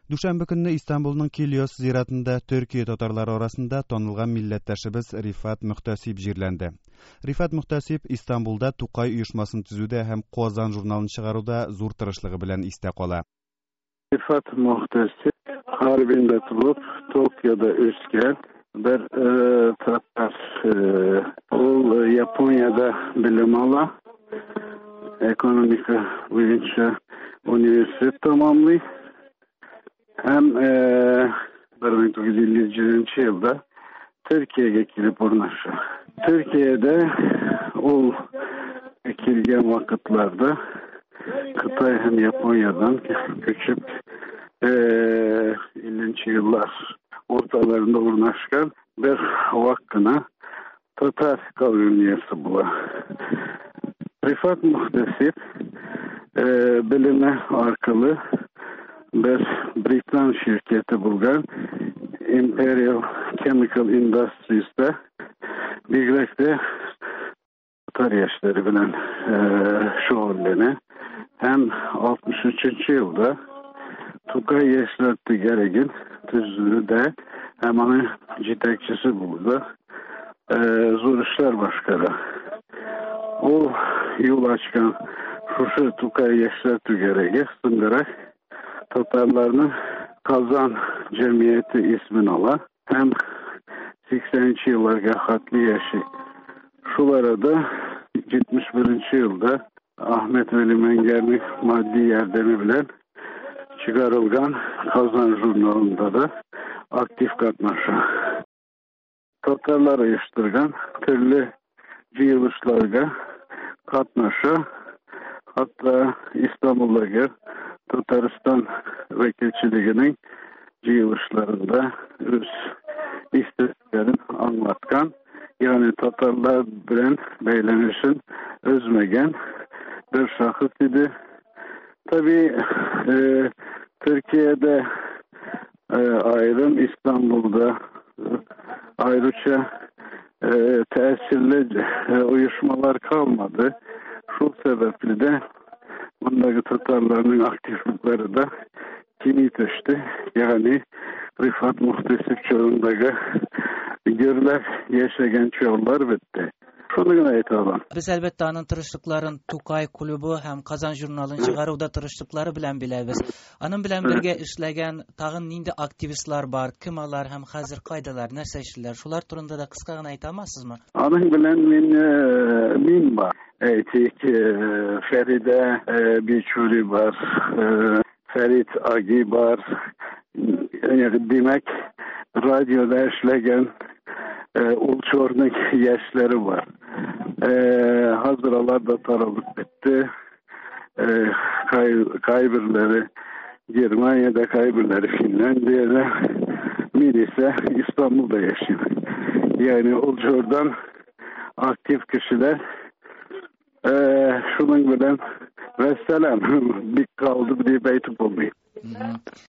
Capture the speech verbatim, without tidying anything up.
Düşenbe günü İstanbul'un Kilyos ziyaretinde Türkiye tatarları arasında tanılgan milletdaşыбыз Rifat Muhtasip jirlendi. Rifat Muhtasip İstanbul'da Tukay uyuşmasını tüzüde hem Kozan jurnalını çıgaruda zor tırışlığı bilen iste kola. Rifat Muhtasip Harbin'de tulup Tokyo'da ösken bir e, tatar e, o Japonya'da bilim ala ekonomika boyunca üniversite tamamlıyor. Hem e, bin dokuz yüz ellinci yılda Türkiye'ye gelip ornaşıyor. Türkiye'de o ekilgen vakitlerde Kıtay hem Japonya'dan göçüp e, ellinci yıllar ortalarında ornaşkan bir vakkına Tatar kavimiyesi bula. Rifat Muhtasip e, bilime arkalı bir Britan şirketi bulgan Imperial Chemical Industries'te birlikte Tatar yaşları bilen e, şoğullarını hem altmış üçüncü yılda Tukay Yaşlar Tügeregin tüzüğü de hem onun citekçisi buldu. E, Zor İşler Başkanı. O yol açkan Şuşa Tukay Yaşlar Tügeregi sındırarak Tatarlarının Kazan Cemiyeti ismini ala hem seksenінші yıllarga hatlı yaşı şulara da yetmiş birinci yılda Ahmet Veli Menger'in maddi yardımı bilen çıkarılgan Kazan jurnalında da aktif katmışı. Tatarlar uyuşturgan türlü yığılışlarga katmışı. Hatta İstanbul'daki Tataristan vekilçiliğinin yığılışlarında öz isteklerini anlatkan, yani Tatarlar bilen beylenişin özmegen bir şahıs idi. Tabii e, Türkiye'de e, ayrım, İstanbul'da e, ayrıca e, tesirli e, uyuşmalar kalmadı. Şu sebeple de bundaki Tatarların aktiflikleri de kimi taştı. Yani Rifat Muhtasip çağındaki görüler yaşayan çağlar bitti. Şunu gene aytalım. Biz elbette anın tırışlıkların Tukay Kulübü hem Kazan jurnalını çıgaruda tırışlıkları bilen bileriz. Anın bilen birge işlegen tağın nindi aktivistler var, kimalar hem hazır kaydalar, nerse işler. Şular turunda da kıska gene aytamazsınız mı? Anın bilen min, e, min var. Eytik, e, Feride e, Biçuri var, e, Ferit Agi var. Yani demek radyoda işlegen e, ulçornik yaşları var. E, hazıralar da tarılıp bitti. E, kay, kaybırları Germanya'da, kaybırları Finlandiya'da, min ise İstanbul'da yaşıyor. Yani ulçordan aktif kişiler e, şunun bilen vesselam bir kaldı bir deyip olmuyor.